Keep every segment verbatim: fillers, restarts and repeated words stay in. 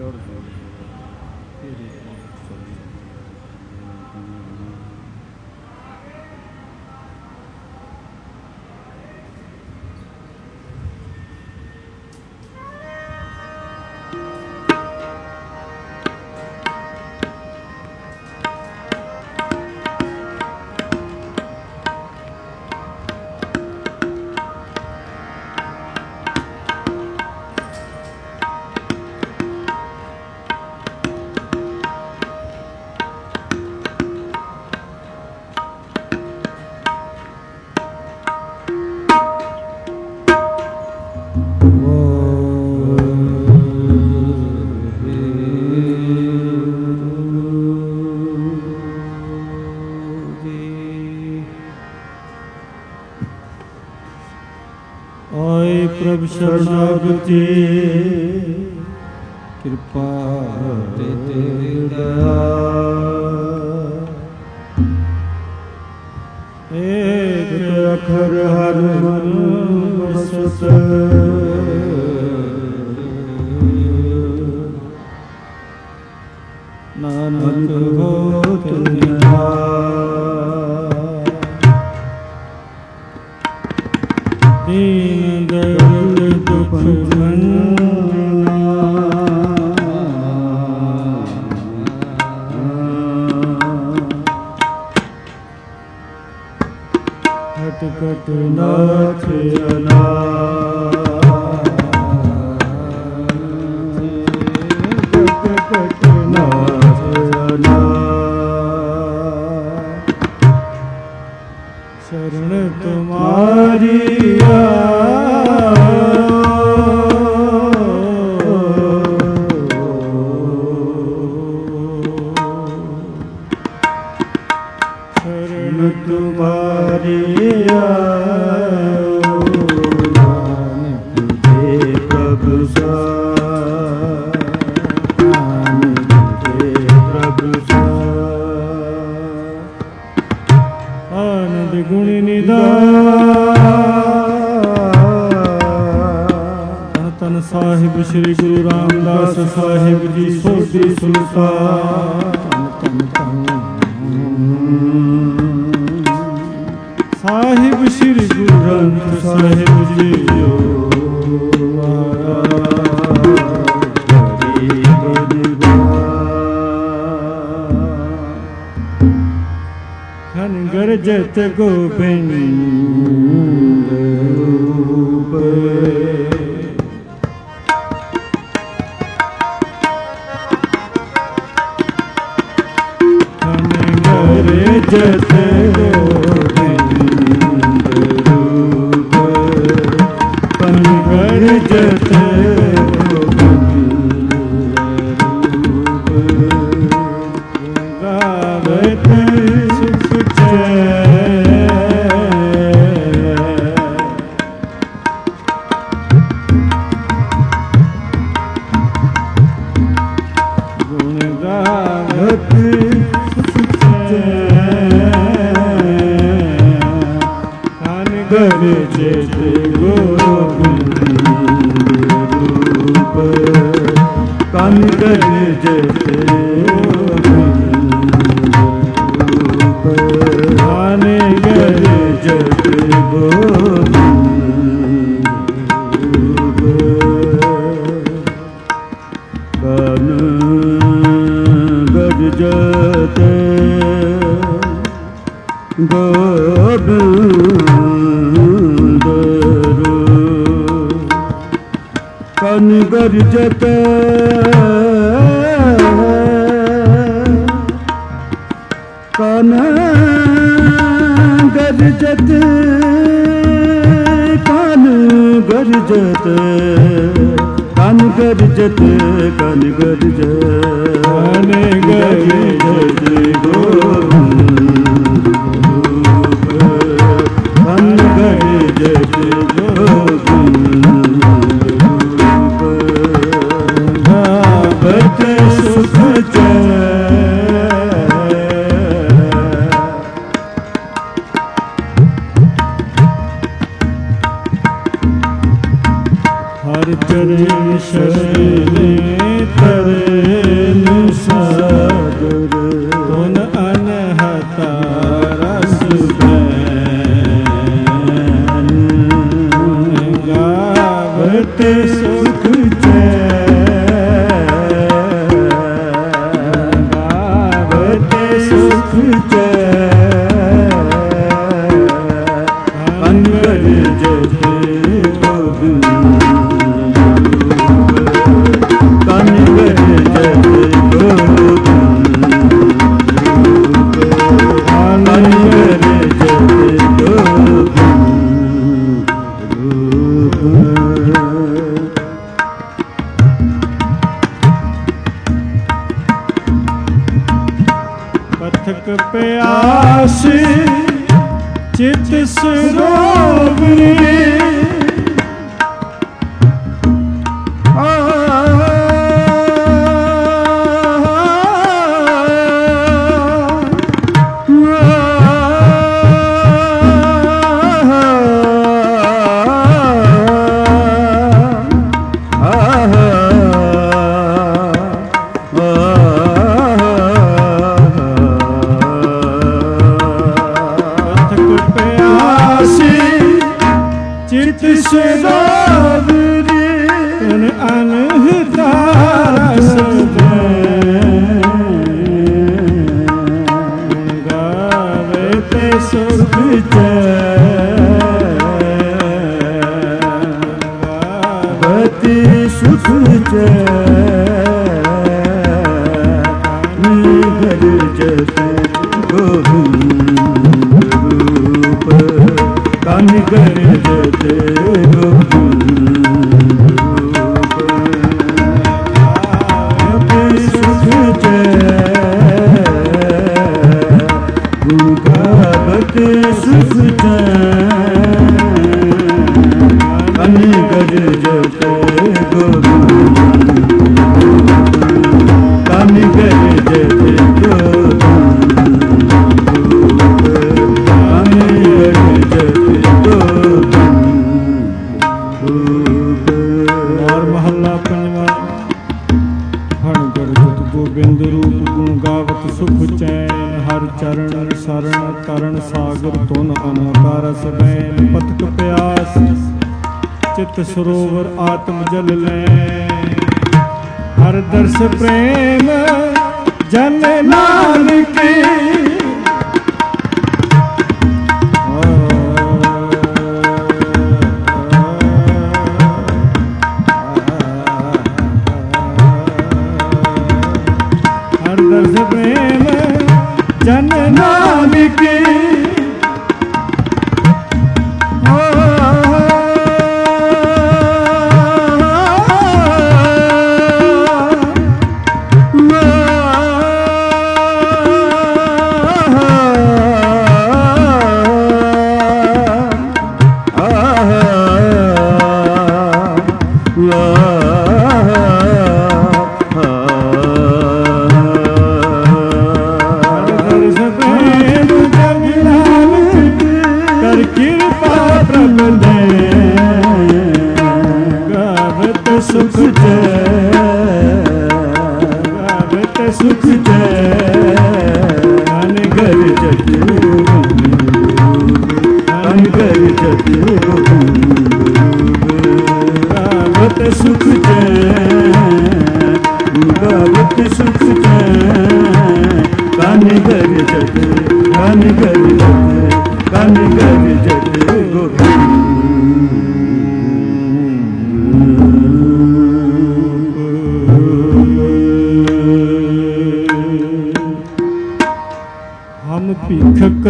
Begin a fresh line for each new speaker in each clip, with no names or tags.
शरणागति कृपा ते तेरा एक अखर हर मन बसत नानक होत दीन दयाल दुपन्ना हट कट नाथ अना कट कट नाथ अना शरण तुम्हारी साहिब श्री गुरु रामदास साहिब जी सोधी सुल्तान साहिब श्री गुरु ग्रंथ साहिब जी खन गरजत गोबिंद रूप जत गोविंद रूप पंगड़ जत गोविंद रूप गावत सुख गुण गावत गरजत गोविंद रूप कन गरजत गोविंद रूप कन गरजत गोविंद रूप कन गरजत गोविंद कन गरजत कन गरजत कन गरजत कन गरजत कन गरजत कन गरजत गोविंद रूप कन गरजत गोविंद गावत सुख हर चरण शरणे ਤਰੇ ਨਿਸਾਦਰ ਤੁਨ ਅਨਹਤਾ ਰਸ ਬੈਨ ਗਾਵਤ ਸੁਖ ਚੈਨ ਗਾਵਤ ਸੁਖ ਚੈਨ ਅੰਗਰ ਜਤ ਪਥਕ ਪਿਆਸ ਚਿਤ ਸਰੋਵਰੇ ਚਿਤ ਸਰੋਵਰੇ ਤੁਨ ਅਨਹਤਾ ਰਸ ਬੈਨ ਗਾਵੇ ਤੇ ਸੁਖ ਚੈਨ ਗਾਵਤੀ ਸੁਖ ਚੈਨ ਨਿਗਰ ਜਤ ਗੋਬਿੰਦ ਰੂਪ ਕਾਨਿ ਗਰ ਜਤ ਗੋਬਿੰਦ ਸੁਖ ਚੈਨ ਗਾਵਤ ਸੁਖ ਚੈਨ ਕਾਨਿ ਗਰ ਜਤ ਗੋਬਿੰਦ ਕਾਨਿ ਗਰ ਜਤ ਮਹੱਲਾ ਪੰਜਵਾਂ। ਹਣ ਗਰ ਜਤ ਗੋਬਿੰਦ ਰੂਪ ਗੁਣ ਗਾਵਤ ਸੁਖ ਚੈਨ ਹਰ ਚਰਨ ਸਰਣ ਤਰਨ ਸਾਗਰ ਤੁਨ ਅਨਹਤਾ ਰਸ ਬੈਨ ਪਥਕ ਪਿਆਸ ਚਿਤ ਸਰੋਵਰ ਆਤਮ ਜਲ ਲੈ ਹਰ ਦਰਸ ਪ੍ਰੇਮ ਜਨ ਨਾਨਕ ਦਰਸ ਪ੍ਰੇਮ ਜਨ ਨਾਨਕ ਸੁਖ ਚੈਨ ਗਾਵਤ ਸੁਖ ਚੈਨ ਗਰ ਜਤ ਅਨ ਗਰ ਜਤ ਗਾਵਤ ਸੁਖ ਚੈਨ ਗਾਵਤ ਸੁਖ ਚੈਨ ਕਾਨ ਗਰ ਜਤ ਕਾਨ ਗਰ ਜਤ ਕਾਨ ਗਰ ਜਤ ਗੋਬਿੰਦ ਭਿਖਕ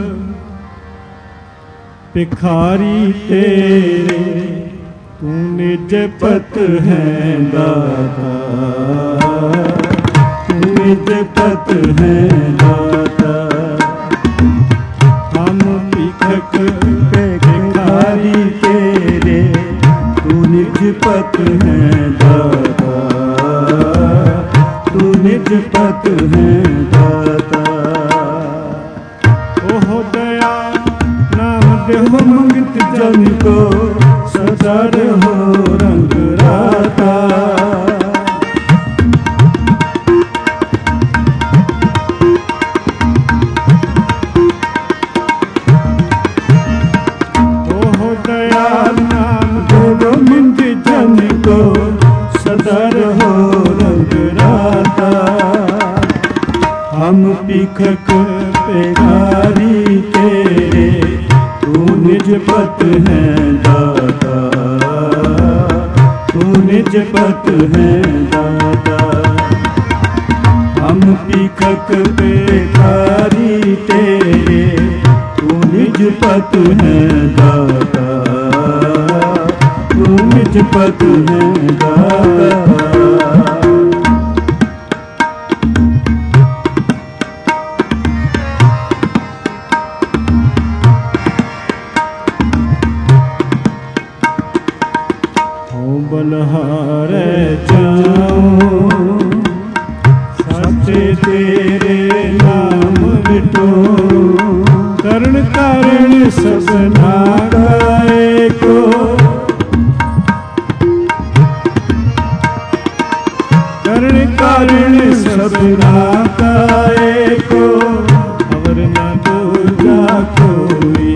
ਭਿਖਾਰੀ ਤੇਰੇ ਤੂੰ ਨਿਜ ਪਤ ਹੈ ਦਾਤਾ ਤੂੰ ਨਿਜ ਪਤ ਹੈ ਦਾਤਾ ਹਮ ਭਿਖਕ ਭਿਖਾਰੀ ਤੇਰੇ ਤੂੰ ਨਿਜ ਪਤ ਹੈ ਦਾਤਾ ਤੂੰ ਨਿਜ ਪਤ ਹੈ ਦਾਤਾ हो मंगत जन को सदा हो रंग राता
निज पत है दाता, तू निज पत है दाता। हम पीखक पेखारी तेरे, तू निज पत है दाता, तू निज पत है दाता।
बलहारे जाऊं सच्चे तेरे नाम बिटो, करण कारण सबना गाए को। करण कारण सबना गाए को, अवर न दूजा कोई।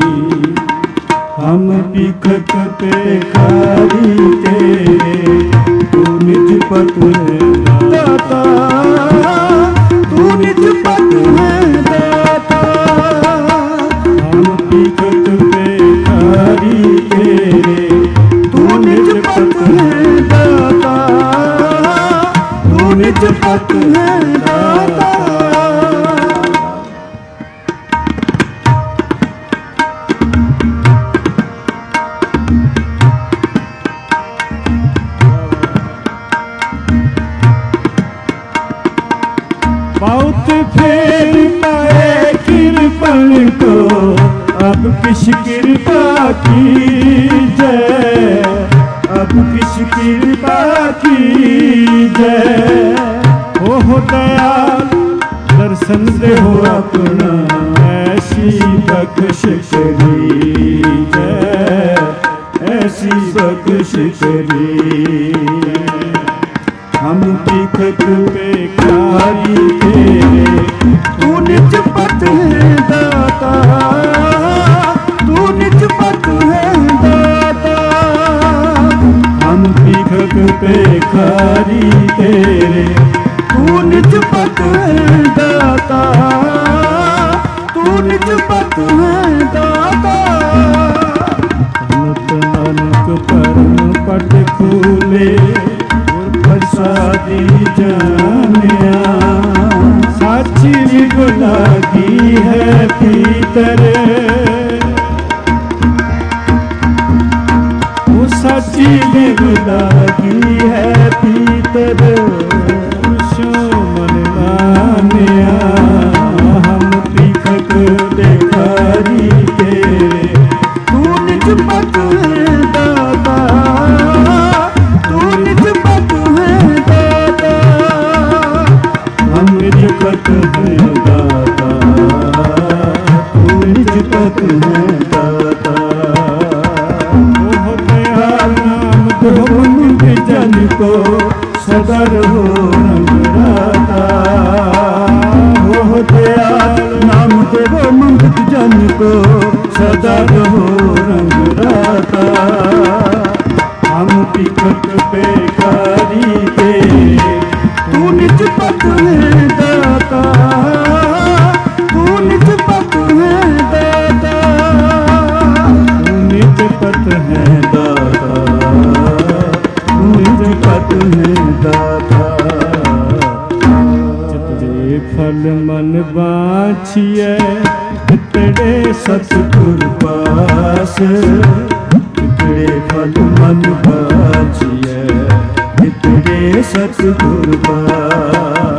हम पीखक पेखारी तेरे, तू निज पत है दाता, तू निज पत है दाता। हम पीखक पेखारी तेरे, तू निज पत है दाता, तू निज पत है दाता। बहुत फेर पाए कृपण को, अब किस कृपा की जय, अब किस कृपा की जय। हो दयाल दर्शन दे हो अपना, ऐसी बख्शिश करी जय, ऐसी बख्शिश करी। हम पीखक पेखारी तेरे, तू निज पत है दाता, तू निज पत है दाता। हम पीखक पेखारी तेरे, तू निज पत है दाता, तू निज पत है दाता। अनंत अनक परम पट खूले, प्रसादी जानिया। साची निगुलागी है भीतर, वो साची निगुलागी है भीतर। सो मन मानिया, हम पीखक पेखारी तेरे, तू निज पत है दाता, तू निज पत है दाता। हम निज पत है दाता, तू निज पत है दाता। हो दयाल नाम दो मुझ जन को, सदा रहो रंगराता। हो दयाल नाम दो मुझ जन को, सदा रहो रंगराता। हम पीखक पेखारी तेरे, तू निज पत है दाता, तू निज पत है दाता। तू निज पत है दाता, तू निज पत है दाता। जितने फल मन बाछिए, तितड़े सतगुर पास। तितड़े फल मन बाछिए, तितड़े सतगुर पास।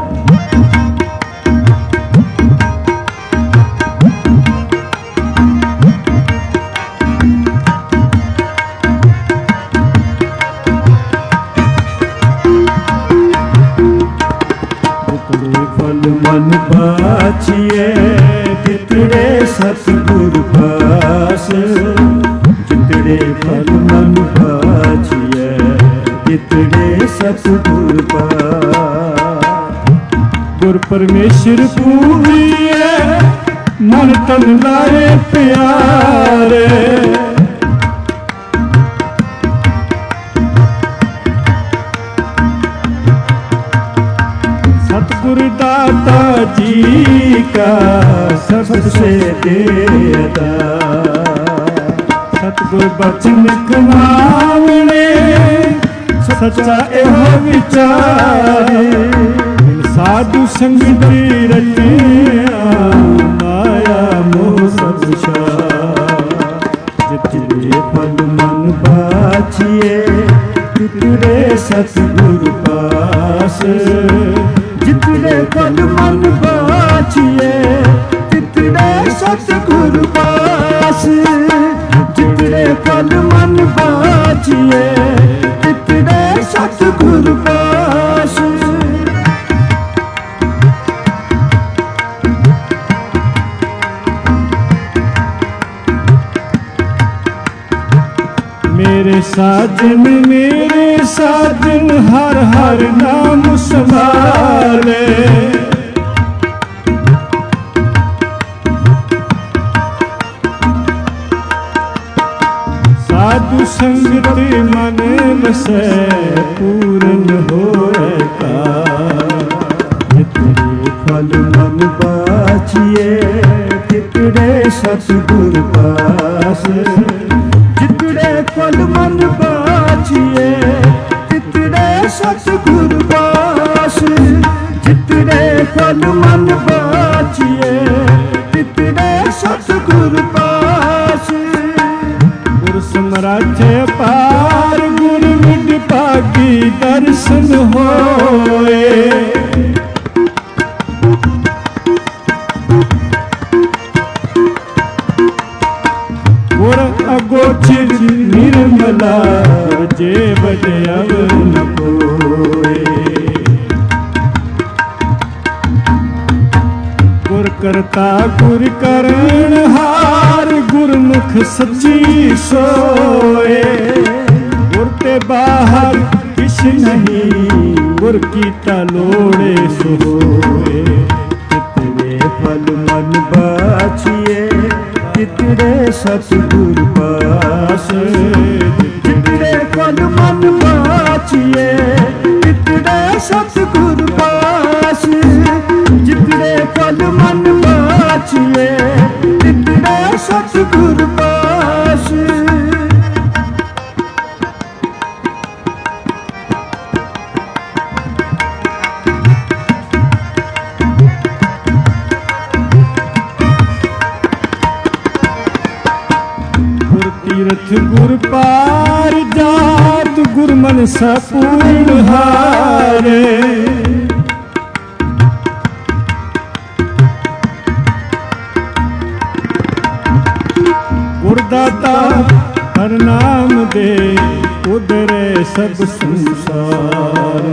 मन बाछिए, तितड़े सतगुर पास। जितड़े फल मन बाछिए, तितड़े सतगुर पास। गुर परमेश्वर पूजिए, मन तन लाए प्यारे। सतगुरु दाता जी का सबसे देता। ਗੁਰ ਬਚਨ ਕਮਾਵਣੇ ਸੱਚਾ ਇਹੋ ਵਿਚਾਰੇ ਸਾਧੂ ਸੰਗਤੀ ਰਚਿਆ ਮਾਇਆ ਮੋਹ ਸਭ
ਜਿਤਨੇ ਫਲ ਮਨ ਬਾਛੀਏ ਤਿਤਰੇ ਸਤਿਗੁਰ ਪਾਸ ਜਿਤਨੇ ਫਲ ਮਨ ਬਾਛੀਏ ਤਿਤਰੇ ਸਤਿਗੁਰ ਪਾਸ ਜਿਤਨੇ ਫਲ ਮਨ ਬਾਛੀਏ ਤਿਤਰੇ ਸਤਿਗੁਰ ਪਾਸ
मेरे साजन मेरे साजन हर हर नाम संभाले साधु संगत मन बसै पूर्ण होए काल
जितने फल मन बाछिए तितरे सतगुर पास जितने फल मन बाछिए तितरे सतगुर पास जितने फल मन बाछिए तितरे सतगुर पास
गुर समराथे पार गुर विद पागी दर्शन होए गुर अगोचर निर्मला जे बजे अवर न कोए गुर करता गुर करण हार गुरमुख सच्ची सोए गुर ते बाहर किछ नहीं गुर कीता लोड़े सोए
जितने फल मन बाछिए तितरे सतगुर पास जितने फल मन बाछिए तितरे सतगुर पास जितने फल मन बाछिए तितरे सतगुर पास
तीरथ गुर पार जात गुर मन सपूर्ण हारे गुरदाता हर नाम दे उधरे सब संसार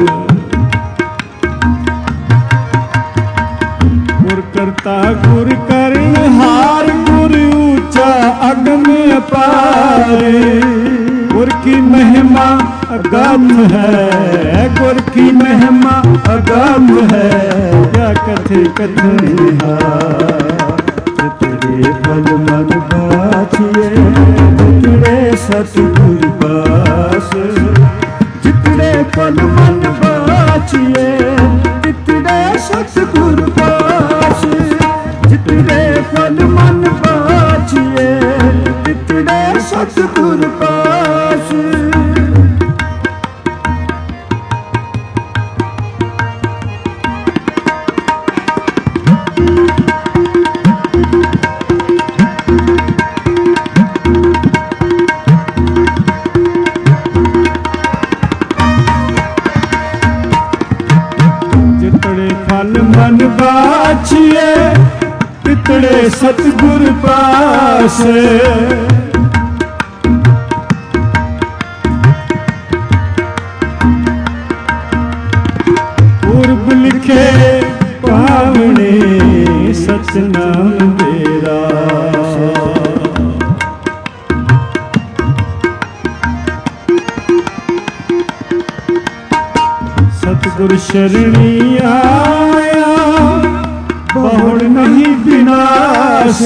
गुर करता गुर करण हार गुर ऊंचा अगम अपारे गुर की महिमा अगम है गुर की महिमा अगम है क्या कथे कथन
जितने फल मन बाछिए तितरे सतगुर पास जितने फल मन बाछिए तितरे सतगुर पास जितने फल मन बाछिए तितरे सतगुर पास
जितने फल मन बाछिए तितरे सतगुर पास पूर्व लिखे पावने सतनाम तेरा सतगुर शरणी आया बहुड़ नहीं विनाश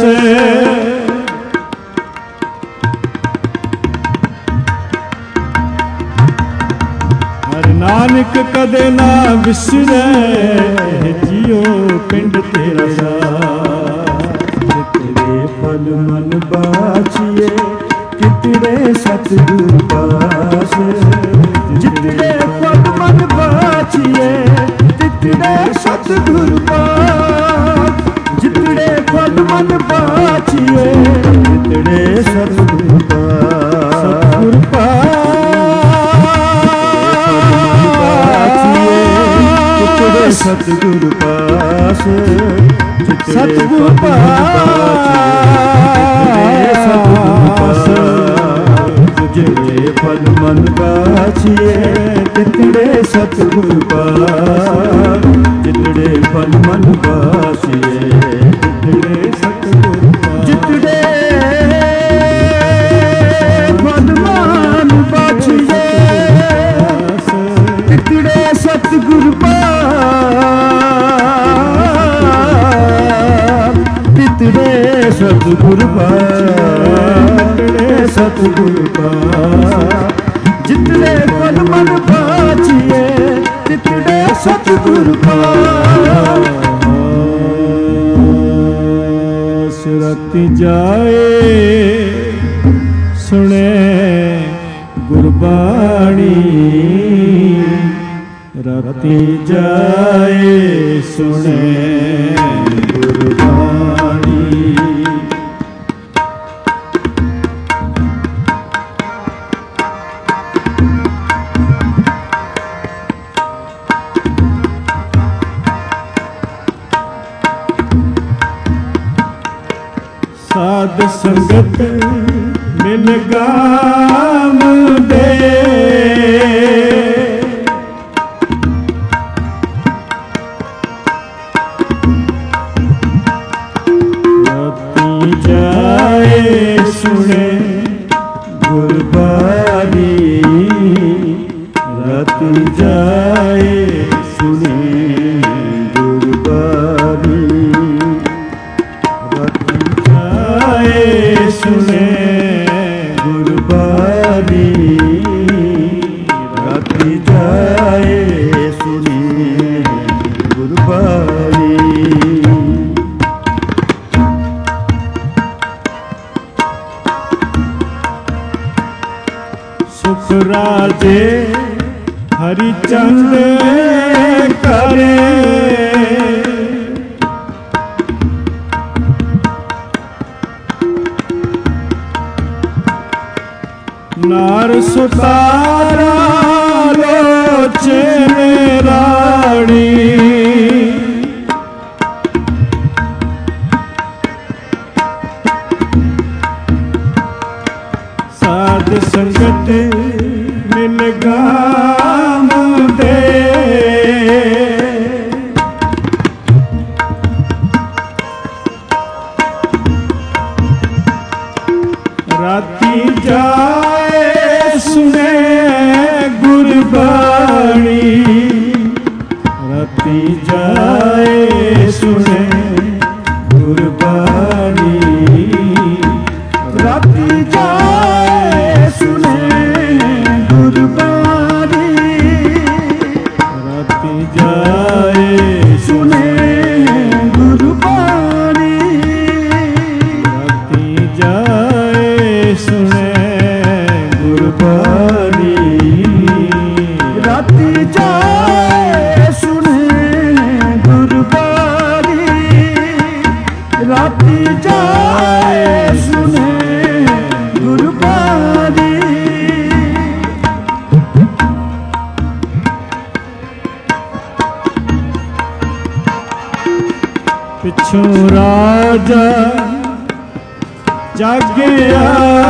हर नानक कदे ना विसरे जियो पिंड तेरा
जितने फल मन बाछिए ਕਿਤੜੇ ਸਤਿਗੁਰ ਪਾਸ ਜਿਤੜੇ ਪਦ ਮਨ ਬਾਚੀਏ ਤਿਤੜੇ ਸਤਿਗੁਰ ਪਾਸ ਜਿਤੜੇ ਪਦ ਮਨ ਬਾਚੀਏ ਤਿਤੜੇ ਸਤਿਗੁਰ ਪਾਸ ਸਤਿਗੁਰ ਪਾਸ ਸਤਿਗੁਰ ਪਾਸ ਸਤਿਗੁਰ ਪਾਸ ਜਿਹੜੇ ਫਲ ਮਨ ਬਾਚੀਏ ਤਿਤੜੇ ਸਤਿਗੁਰ ਪਾਸ ਜਿਤੜੇ ਫਲ ਮਨ ਬਾਚੀਏ ਤਿਤੜੇ ਸਤਿਗੁਰ ਪਾਸ ਜਿਤੜੇ ਫਲ ਮਨ ਬਾਚੀਏ ਤਿਤੜੇ ਸਤਿਗੁਰ ਤਿਤੜੇ ਸਤਿਗੁਰ ਪਾਸ ਤਿਤੜੇ ਸਤਿਗੁਰ ਪਾਸ ਜਿਤੜੇ ਫਲ ਮਨ ਬਾਚੀਏ ਤਿਤੜੇ ਸਤਿਗੁਰ ਪਾਸ
ਰਾਤੀ ਜਾਏ ਸੁਣੇ ਗੁਰਬਾਣੀ ਰਾਤੀ ਜਾਏ ਸੁਣੇ ਗੁਰਬਾਣੀ ਸਾਧ ਸੰਗਤ ਮਿਲ ਗਾਮ ਦੇ ਰਾਤੀ ਜਾਏ ਸੁਣੇ ਗੁਰਬਾਣੀ ਰਾਤੀ ਜਾਏ ਸੁਣੇ ਗੁਰਬਾਣੀ ਸੁਣੇ ਗੁਰਬਾਣੀ ਰਾਤੀ ਜਾਏ ਸੁਣੇ ਗੁਰਬਾਣੀ ਸੁਖ ਰਾਜੇ ਹਰੀ ਚੰਦ ਕਰੇ ਨਾਰ ਸੁਤਾਰਾ ਲੋਚੇ ਰਾਣੀ ਸਾਧ ਸੰਗਤ ਮਿਲ ਗਾਮ ਦੇ ਰਾਤੀ ਜਾਏ ਸੁਣੇ ਗੁਰਬਾਣੀ ਰਾਤੀ ਜਾਏ ਸੁਣੇ ਗੁਰਬਾਣੀ ਰਾਤੀ ਜਾਏ ਸੁਣੇ ਗੁਰਬਾਣੀ ਰਾਤੀ ਜਾਏ ਸੁਣੇ ਗੁਰਬਾਣੀ ਰਾਤੀ ਜਾਏ ਸੁਣੇ ਗੁਰਬਾਣੀ ਰਾਤੀ ਜਾਏ ਸੁਣੇ ਗੁਰਬਾਣੀ ਰਾਤੀ ਜਾਏ ਸੁਣੇ ਗੁਰਬਾਣੀ ਪਿੱਛੋਂ ਰਾਜਾ ਜਾਗਿਆ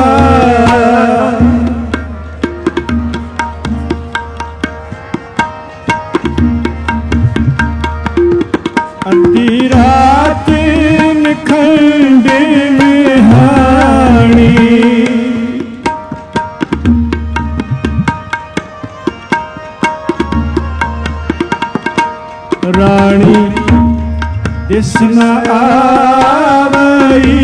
ਅੱਧੀ ਰਾਤ ਨਿਖੰਡ ਮਿਹਾਣੀ ਰਾਣੀ ਦਿਸ ਨ ਆਵਈ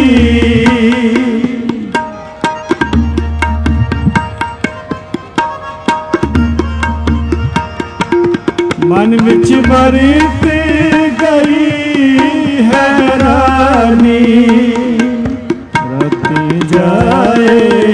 ਮਨ ਵਿੱਚ ਵਰਤ ਗਈ ਹੈਰਾਨੀ ਰਾਤੀ ਜਾਏ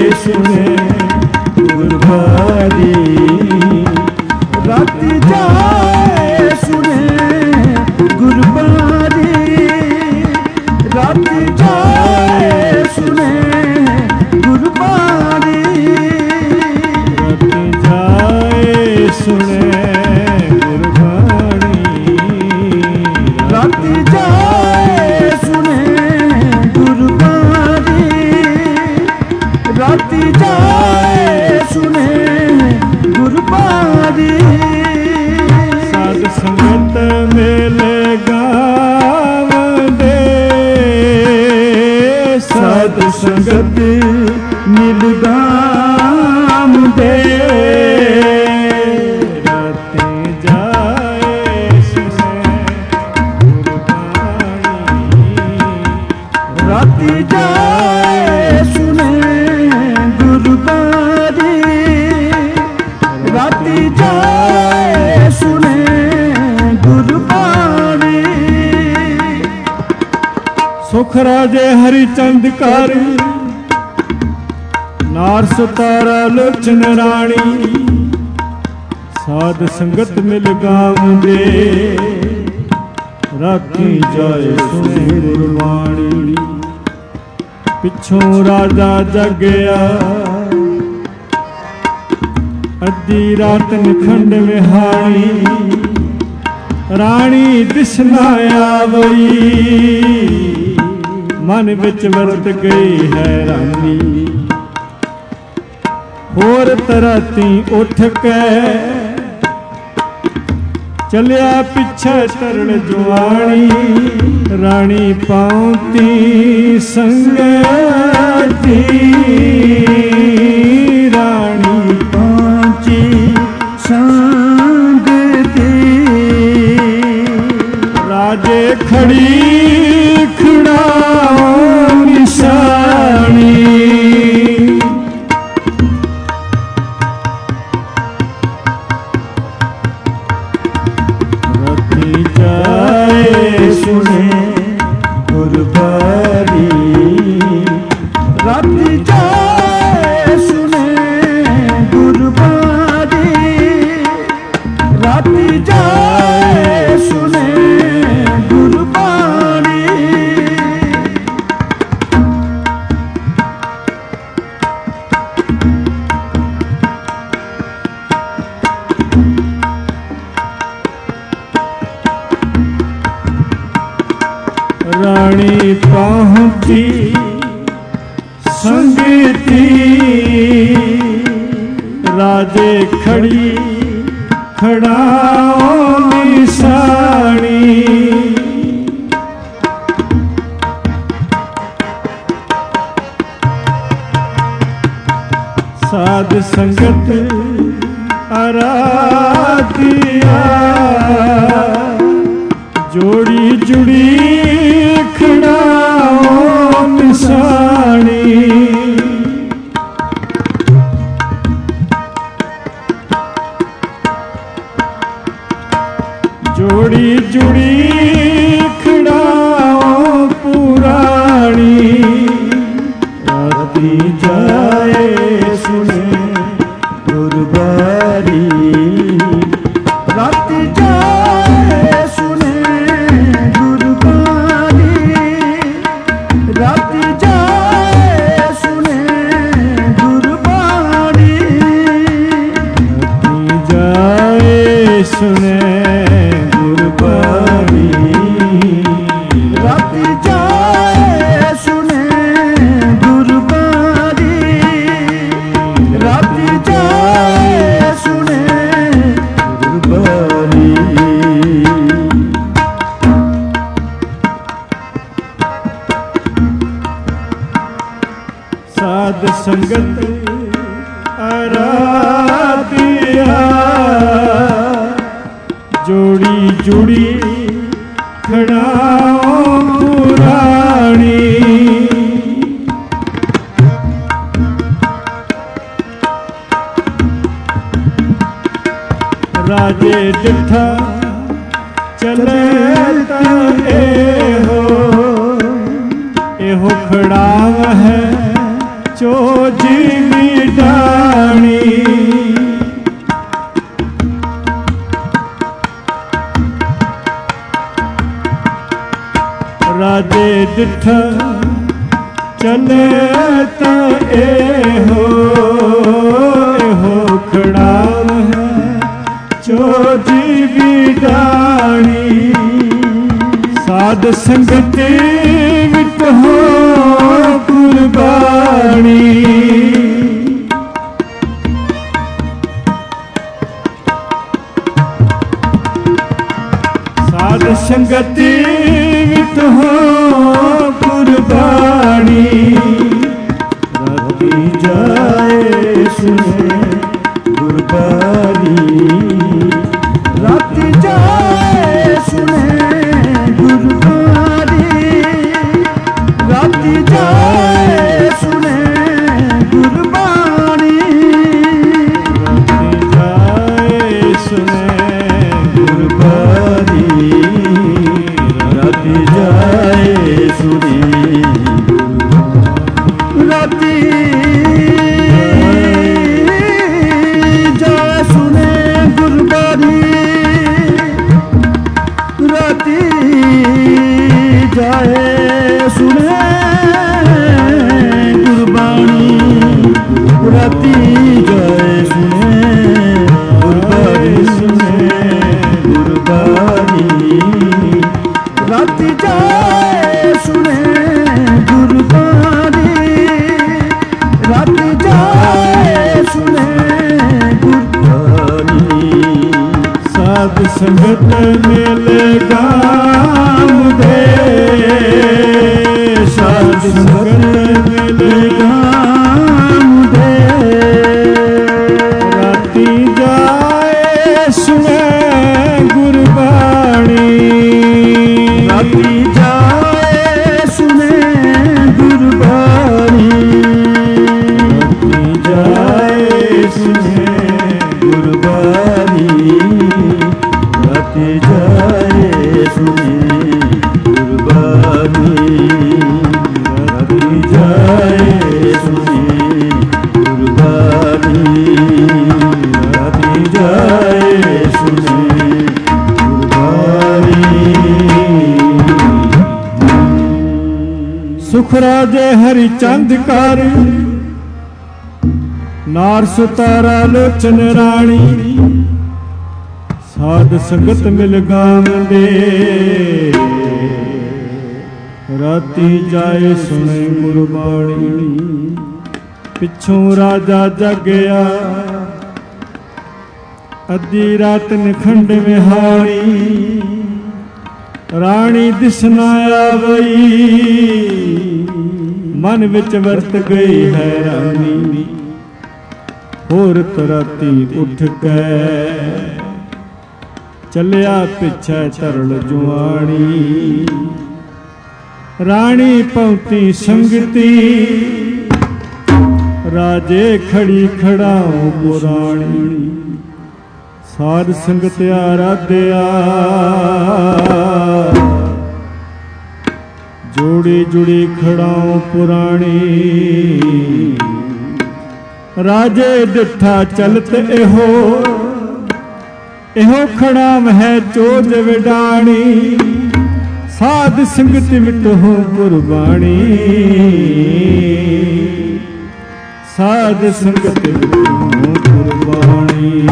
राती जाए सुने गुरबानी
साध संगत मेले गावंदे
साध संगत मिल गाम दे
राती जाए सुने गुरबानी
राती जाए सुने गुरबानी राती जाए सुने गुरबानी
सुख राजे हरिचंद कार नार सुतारा लोचन रानी साध संगत मिल गावंदे राती जाए सुने गुरबाणी पिछों राजा जगया अद्धी रात निखंड विहाणी रानी दिसना आवई मन विच वरत गई हैरानी होर तराती उठ के चलिया पिछे तरन जुआनी रानी पाउती संगती
रानी पहुंची संगती
राजे खड़ी खड़ाओ निशानी
सुने गुरबानी राती जाए सुने गुरबानी राती जाए सुने गुरबानी
रानी पहुंची संगती राजे खड़ी खड़ाओ निशानी साध संगत आराधिया जोड़ी जुड़ी खड़ाओ निशानी जोड़ी जुड़ी खड़ाओ पुरानी
राती जाए सुने गुरबानी राती जाए सुने गुरबानी राती जाए सुने गुरबानी
राती जाए सुने गुरबानी
राती जाए सुने गुरबानी राती जाए सुने गुरबानी
साध संगत आराधिया जोड़ी जुड़ी खड़ाओ पुरानी राजे डिठा चले एहो एहो खड़ाव है चोजी डाणी राजे डिठा चले एहो एहो खड़ाव है चोजी डाणी साध संगति विट हो कुर्बानी ਸੰਗਤੀ ਵਿਤ ਹੋ ਕੁਰਬਾਨੀ ਰਾਤੀ ਜਾਏ ਸੁਣੇ ਗੁਰਬਾਣੀ
ਰਾਤੀ ਜਾਏ ਸੁਣੇ ਗੁਰਬਾਣੀ ਰਾਤੀ ਜਾਏ ਸੁਣੇ ਗੁਰਬਾਣੀ
ਰਾਤੀ ਜਾਏ ਸੁਣੇ ਗੁਰਬਾਣੀ ਰਾਤੀ ਜਾਏ ਸੁਣੇ
ਰਾਤੀ ਜਾਏ ਸੁਣੇ ਗੁਰਬਾਣੀ ਰਾਤੀ ਜਾਏ ਸੁਣੇ ਗੁਰਬਾਣੀ ਰਾਤੀ ਜਾਏ ਸੁਣੇ ਗੁਰਬਾਣੀ ਸੁਣੇ ਗੁਰਬਾਣੀ ਰਾਤੀ ਜਾਏ ਸੁਣੇ ਗੁਰਬਾਣੀ ਰਾਤੀ ਜਾਏ ਸੁਣੇ ਗੁਰਬਾਣੀ
ਸਾਧ ਸੰਗਤ ਮਿਲ ਗਾਮ ਦੇ ਸਾਧ ਸੰਗਤ ਮਿਲ
ਗਾਮ ਦੇ
ਰਾਤੀ ਜਾਏ ਸੁਣੇ ਗੁਰਬਾਣੀ
ਰਾਤੀ ਜਾਏ ਸੁਣੇ ਗੁਰਬਾਣੀ
ਰਾਤੀ ਜਾਏ ਸੁਣੇ
ਗੁਰਬਾਣੀ ਰਾਤੀ ਜਾਏ ਸੁਣੇ ਗੁਰਬਾਣੀ ਰਾਤੀ ਜਾਏ ਸੁਣੇ ਗੁਰਬਾਣੀ ਰਾਤੀ ਜਾਏ ਸੁਣੇ ਗੁਰਬਾਣੀ
ਸੁਖ ਰਾਜੇ ਹਰੀ ਚੰਦ ਕਰ ਨਾਰ ਸੁਤਾਰਾ ਲੋਚਨ ਰਾਣੀ ਸਾਧ ਸੰਗਤ ਮਿਲ ਗਾਵੰਦੇ ਰਾਤੀ ਜਾਏ ਸੁਣੇ ਗੁਰਬਾਣੀ ਪਿੱਛੋਂ ਰਾਜਾ ਜਾਗਿਆ ਅੱਧੀ ਰਾਤ ਨਖੰਡ ਵਿਹਾਰੀ ਰਾਣੀ ਦਿਸਨਾ ਆਵਈ ਮਨ ਵਿੱਚ ਵਰਤ ਗਈ ਹੈਰਾਨੀ ਹੋਰ ਤਰਾਤੀ ਉੱਠ ਕੇ ਚੱਲਿਆ ਪਿੱਛੇ ਤਰਲ ਜੁਆਣੀ ਰਾਣੀ ਪਹੁੰਚੀ ਸੰਗਤੀ ਰਾਜੇ ਖੜੀ ਖੜਾਉ ਪੁਰਾਣੀ ਸਾਧ ਸੰਗਤ ਆਰਾਧਿਆ ਜੋੜੀ ਜੁੜੀ ਖੜਾਉ ਪੁਰਾਣੀ ਰਾਜੇ ਡਿਠਾ ਚਲਤ ਇਹੋ ਇਹੋ ਖੜਾਮ ਹੈ ਚੋਜ ਵਿਡਾਣੀ ਸਾਧ ਸੰਗਤ ਮਿਟੋ ਕੁਰਬਾਨੀ ਸਾਧ ਸੰਗਤ ਮਿਟੋ ਕੁਰਬਾਨੀ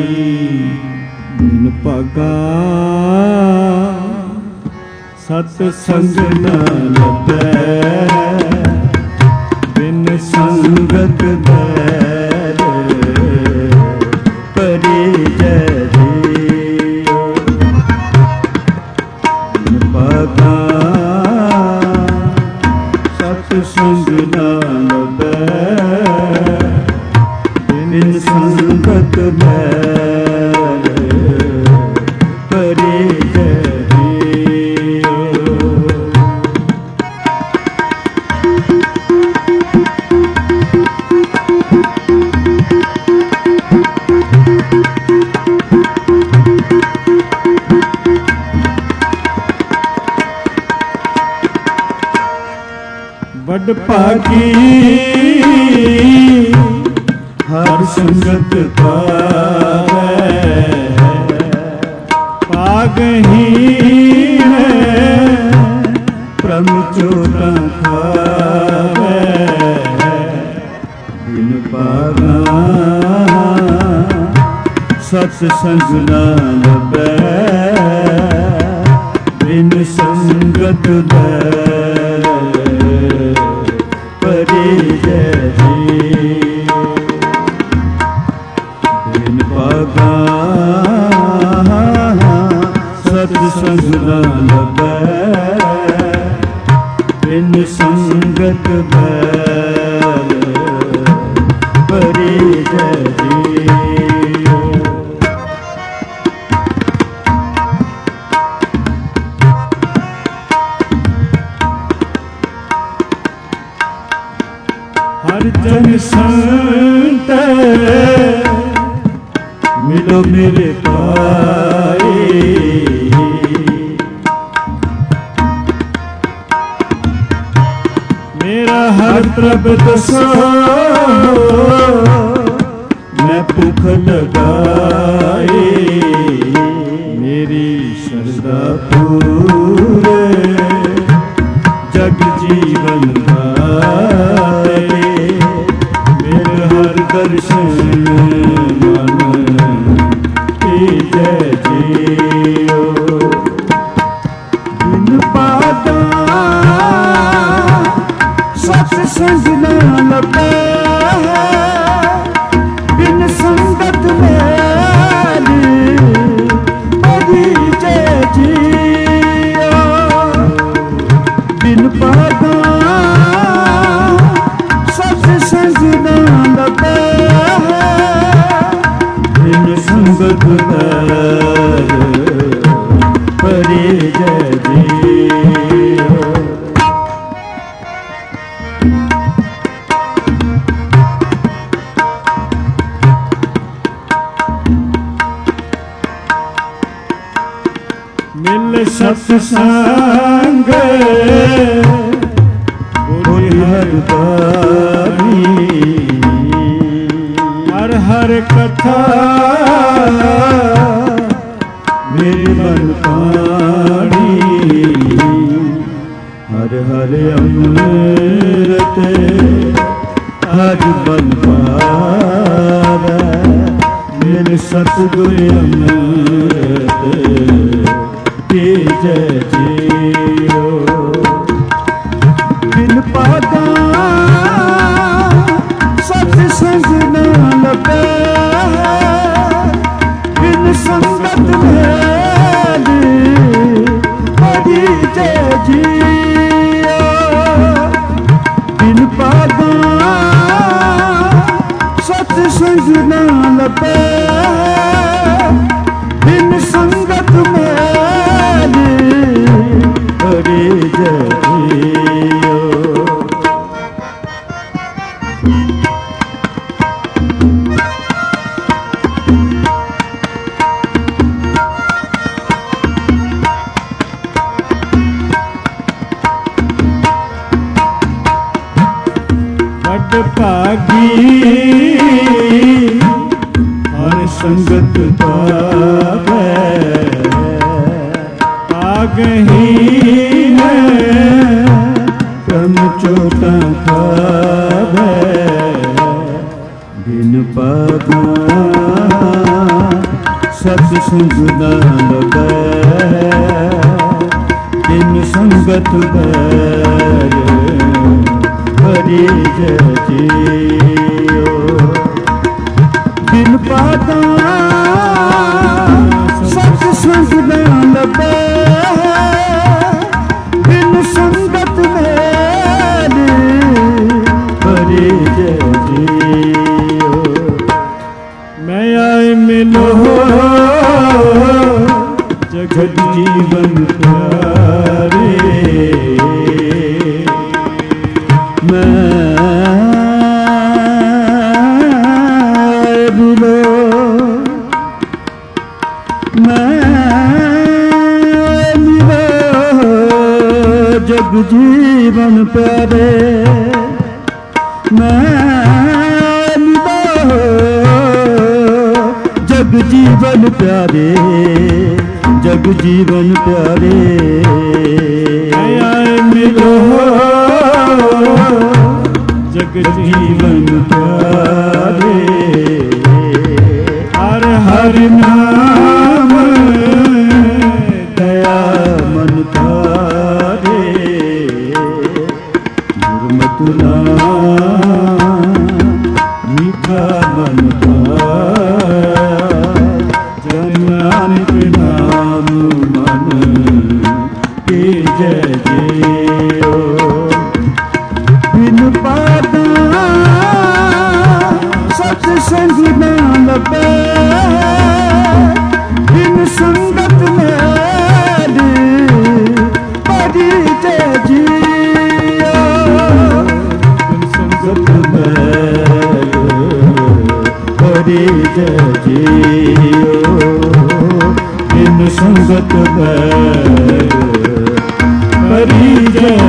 ਬਿਨ ਭਾਗਾ ਸਤ ਸੰਗ ਨਾ ਲੱਭੈ ਬਿਨ ਸੰਗਤ ਬੈਰ ਪਰੇ ਜਰੇ ਬਿਨ ਭਾਗਾ ਸਤ ਸੰਗ ਨਾ ਲੱਭੈ ਬਿਨ ਸੰਗਤ ਬੈਰ ਪਰੇ ਜਰੇ ਵੱਡ ਭਾਗੀ ਹਰ ਸੰਗਤ ਪਾਵੈ ਪਾਗਹੀ ਹੈ ਪ੍ਰਮ ਚੋਟਾਂ ਖਾਵੈ ਬਿਨ ਪਾਗਾ ਸਤ ਸੰਗ ਨਾ ਲੱਭੈ ਬਿਨ ਸੰਗਤ ਬੈਰ ਪਰੇ ਜਰੇ ਬਿਨ ਭਾਗਾ ਸਤ
संग न लभै बिन संगत बैर परिजय जियो।
हर जन संत
मिलो मेरे पाए
मेरा हर प्रभ दसो
मैं भूख लगाए
मेरी
सरदा पूरे जग जीवन गाए मेरे हर दर्शन मन जय जियो।
बिन पादा सत्संग न लभै बिन संगत मेरी परिजय जियो। बिन पादा सत्संग न लभै
बिन संगत बैर परिजय जियो।
मिल सत्संग
बोली हर बानी
हर हर कथा
मेरे मन पानी हर हर अमृत हर बन पावे मेरे सतगुर अमृत जय जियो।
बिन पादा सत्संग न लभै बिन संगत मेरी परिजय जियो। बिन पादा सत्संग न लभै बिन संगत मेरी
परिजय जियो।
बड़ भागी
हर संगत पावे
आगहीन
कर्म चोटा खावे बिन पादा सत्संग न लभै बिन संगत बैर परिजय जियो।
बिन पादा सत्संग न लभै बिन संगत मेरी
परिजय जियो।
मैं आए मिलो
जगत जीवन प्यारे मैं मिलो मैं मिलो जग जीवन प्यारे मैं मिलो जग जीवन प्यारे जग जीवन प्यारे
आए मिलो जग
जीवन प्यारे
हर हर नाम
दया मन तारे गुरमतु नाम मीठा मन पाया जन नानक नाम मन ਜਿਉ ਬਿਨ ਸੰਗਤ ਬੈਰ ਕਰੀ ਜੈ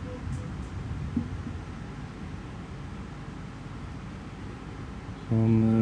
ਹਮ